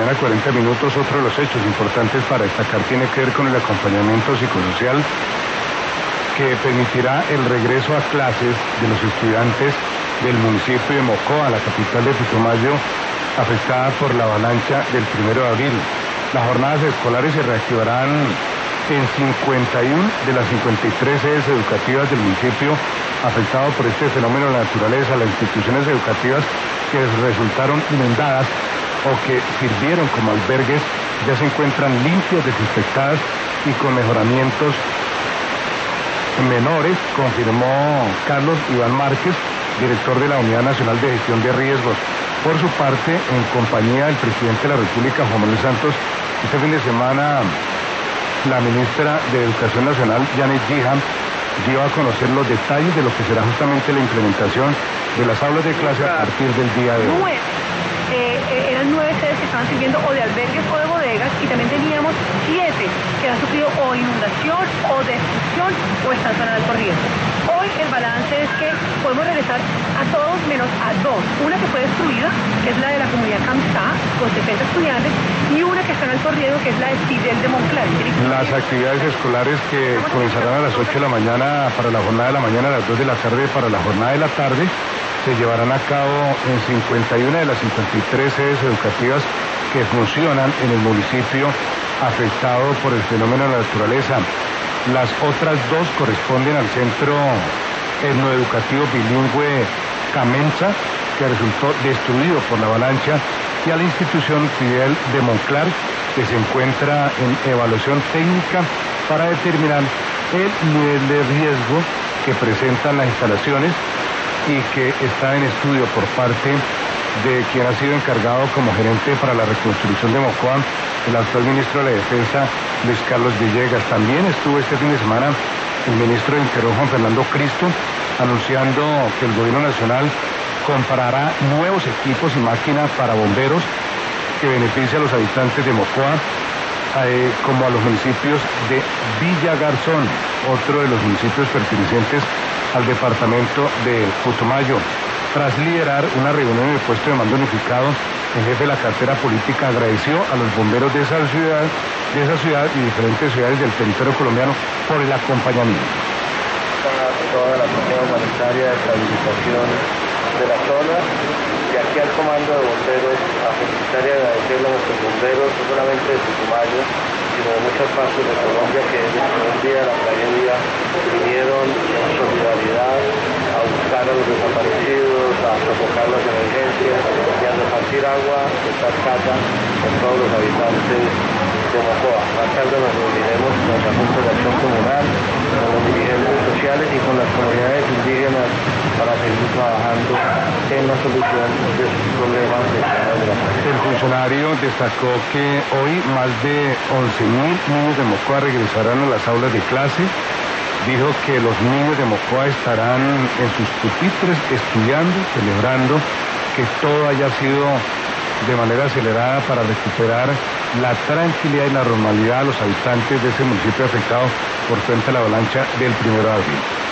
mañana, 40 minutos. Otro de los hechos importantes para destacar tiene que ver con el acompañamiento psicosocial que permitirá el regreso a clases de los estudiantes del municipio de Mocoa, la capital de Putumayo, afectada por la avalancha del 1 de abril. Las jornadas escolares se reactivarán en 51 de las 53 sedes educativas del municipio afectado por este fenómeno de la naturaleza. Las instituciones educativas que resultaron inundadas o que sirvieron como albergues ya se encuentran limpias, desinfectadas y con mejoramientos menores, confirmó Carlos Iván Márquez, director de la Unidad Nacional de Gestión de Riesgos. Por su parte, en compañía del presidente de la República, Juan Manuel Santos, este fin de semana la ministra de Educación Nacional, Janet Gijam, dio a conocer los detalles de lo que será justamente la implementación de las aulas de clase a partir del día de hoy. Eran 9 sedes que estaban sirviendo o de albergues o de bodegas, y también teníamos 7 que han sufrido o inundación o destrucción o están en alto riesgo. Hoy el balance es que podemos regresar a todos menos a 2. Una que fue destruida, que es la de la comunidad Camsá, con 70 estudiantes, y una que está en alto riesgo, que es la de Fidel de Monclar. Las actividades escolares que comenzarán a las 8 de la mañana para la jornada de la mañana, a las 2 de la tarde para la jornada de la tarde, se llevarán a cabo en 51 de las 53 sedes educativas que funcionan en el municipio afectado por el fenómeno de la naturaleza. Las otras 2 corresponden al Centro Etnoeducativo Bilingüe Camenza, que resultó destruido por la avalancha, y a la institución Fidel de Monclar, que se encuentra en evaluación técnica para determinar el nivel de riesgo que presentan las instalaciones y que está en estudio por parte de quien ha sido encargado como gerente para la reconstrucción de Mocoa, el actual ministro de la Defensa, Luis Carlos Villegas. También estuvo este fin de semana el ministro de Interior, Juan Fernando Cristo, anunciando que el gobierno nacional comprará nuevos equipos y máquinas para bomberos que beneficia a los habitantes de Mocoa, como a los municipios de Villa Garzón, otro de los municipios pertenecientes al departamento de Putumayo. Tras liderar una reunión en el puesto de mando unificado, el jefe de la cartera política agradeció a los bomberos de esa ciudad y diferentes ciudades del territorio colombiano por el acompañamiento. Toda la cuestión humanitaria de estabilización de la zona, y aquí al comando de bomberos a felicitar y agradecerle a nuestros bomberos, no solamente de Putumayo, sino de muchas partes de Colombia, que desde el primer día de la tragedia vinieron en solidaridad a buscar a los desaparecidos, a sofocar las emergencias y a repartir agua de esta casa con todos los habitantes de Mocoa. Más tarde nos reuniremos con la Junta de Acción Comunal, con los dirigentes sociales y con las comunidades indígenas para seguir trabajando en la solución de sus problemas de la tragedia. El funcionario destacó que hoy más de 11.000 niños de Mocoa regresarán a las aulas de clase. Dijo que los niños de Mocoa estarán en sus pupitres estudiando, celebrando que todo haya sido de manera acelerada para recuperar la tranquilidad y la normalidad a los habitantes de ese municipio afectado por cuenta de la avalancha del 1 de abril.